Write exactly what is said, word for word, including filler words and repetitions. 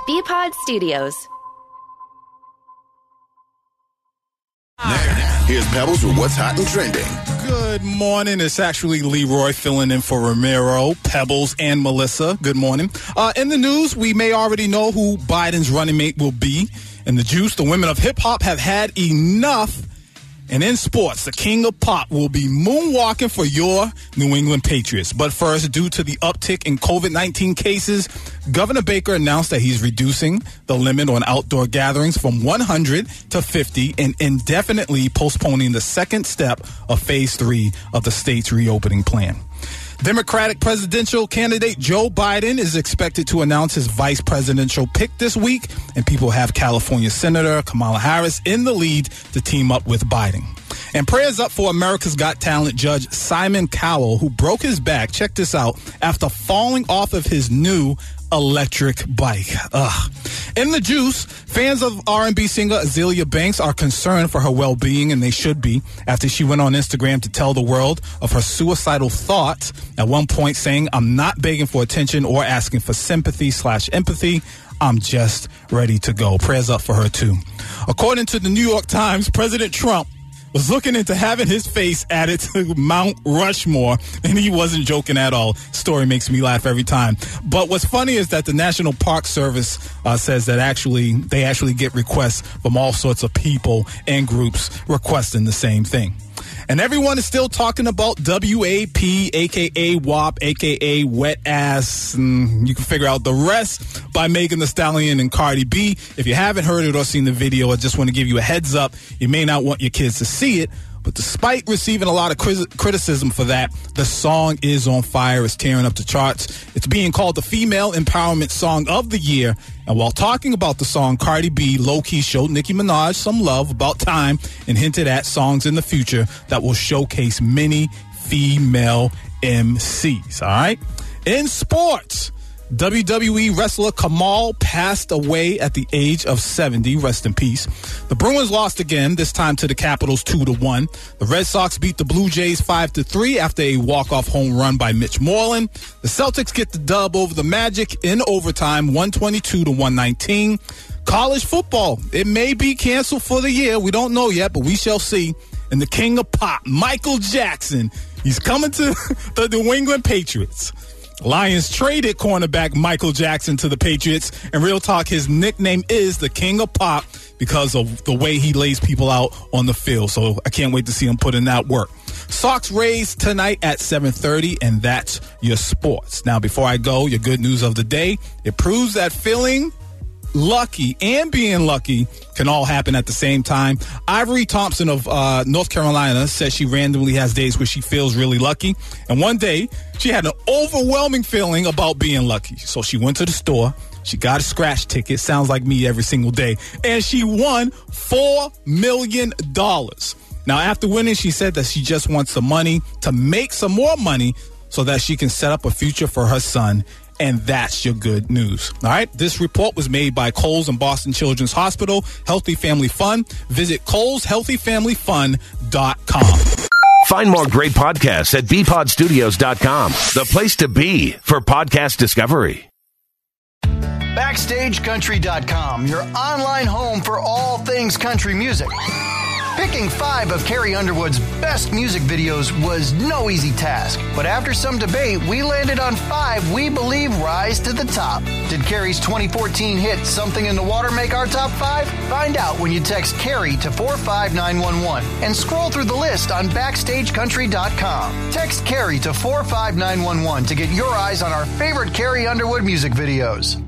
B-Pod Studios. Now, here's Pebbles with what's hot and trending. Good morning. It's actually Leroy filling in for Ramiro, Pebbles, and Melissa. Good morning. Uh, in the news, we may already know who Biden's running mate will be. In the juice, the women of hip-hop have had enough. And in sports, the king of pop will be moonwalking for your New England Patriots. But first, due to the uptick in covid nineteen cases, Governor Baker announced that he's reducing the limit on outdoor gatherings from one hundred to fifty and indefinitely postponing the second step of phase three of the state's reopening plan. Democratic presidential candidate Joe Biden is expected to announce his vice presidential pick this week, and people have California Senator Kamala Harris in the lead to team up with Biden. And prayers up for America's Got Talent judge Simon Cowell, who broke his back, check this out, after falling off of his new electric bike. Ugh. In the juice, fans of R and B singer Azealia Banks are concerned for her well-being, and they should be, after she went on Instagram to tell the world of her suicidal thoughts, at one point saying, "I'm not begging for attention or asking for sympathy slash empathy. I'm just ready to go." Prayers up for her, too. According to the New York Times, President Trump was looking into having his face added to Mount Rushmore, and he wasn't joking at all. Story makes me laugh every time. But what's funny is that the National Park Service uh, says that actually they actually get requests from all sorts of people and groups requesting the same thing. And everyone is still talking about W A P, a k a. W A P, a k a. Wet Ass. And you can figure out the rest by Megan Thee Stallion and Cardi B. If you haven't heard it or seen the video, I just want to give you a heads up. You may not want your kids to see it, but despite receiving a lot of criticism for that, the song is on fire. It's tearing up the charts. It's being called the Female Empowerment Song of the Year. And while talking about the song, Cardi B low-key showed Nicki Minaj some love about time and hinted at songs in the future that will showcase many female M Cs. All right? In sports, W W E wrestler Kamal passed away at the age of seventy. Rest in peace. The Bruins lost again, this time to the Capitals two to one. The Red Sox beat the Blue Jays five to three after a walk-off home run by Mitch Moreland. The Celtics get the dub over the Magic in overtime, one twenty-two to one nineteen. College football, it may be canceled for the year. We don't know yet, but we shall see. And the king of pop, Michael Jackson, he's coming to the New England Patriots. Lions traded cornerback Michael Jackson to the Patriots, and real talk, his nickname is the King of Pop because of the way he lays people out on the field. So I can't wait to see him put in that work. Sox Rays tonight at seven thirty, and that's your sports. Now, before I go, your good news of the day, it proves that feeling lucky and being lucky can all happen at the same time. Ivory Thompson of uh, North Carolina says she randomly has days where she feels really lucky. And one day, she had an overwhelming feeling about being lucky. So she went to the store. She got a scratch ticket. Sounds like me every single day. And she won four million dollars. Now, after winning, she said that she just wants the money to make some more money so that she can set up a future for her son. And that's your good news. All right. This report was made by Coles and Boston Children's Hospital Healthy Family Fund. Visit Coles Healthy Family Fund dot com. Find more great podcasts at b pod studios dot com, the place to be for podcast discovery. backstage country dot com, your online home for all things country music. Picking five of Carrie Underwood's best music videos was no easy task, but after some debate, we landed on five we believe rise to the top. Did Carrie's twenty fourteen hit Something in the Water make our top five? Find out when you text Carrie to four five nine one one and scroll through the list on backstage country dot com. Text Carrie to four five nine one one to get your eyes on our favorite Carrie Underwood music videos.